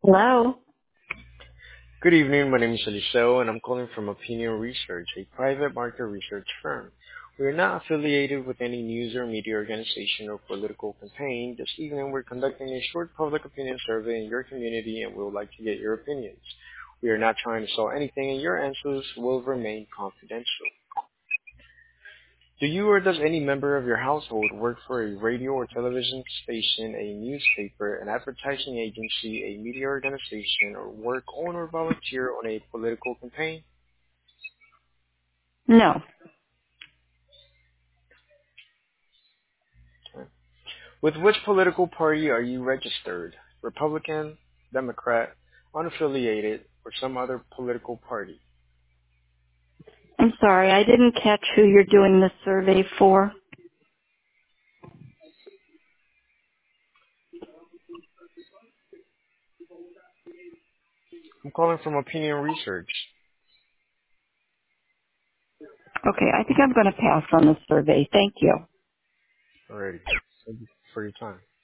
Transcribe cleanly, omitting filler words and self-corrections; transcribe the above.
Hello. Good evening. My name is Eliseo, and I'm calling from Opinion Research, a private market research firm. We are not affiliated with any news or media organization or political campaign. This evening, we're conducting a short public opinion survey in your community, and we would like to get your opinions. We are not trying to sell anything, and your answers will remain confidential. Do you or does any member of your household work for a radio or television station, a newspaper, an advertising agency, a media organization, or work on or volunteer on a political campaign? No. Okay. With which political party are you registered? Republican, Democrat, unaffiliated, or some other political party? I'm sorry, I didn't catch who you're doing this survey for. I'm calling from Opinion Research. Okay, I think I'm going to pass on the survey. Thank you. Alrighty. Thank you for your time.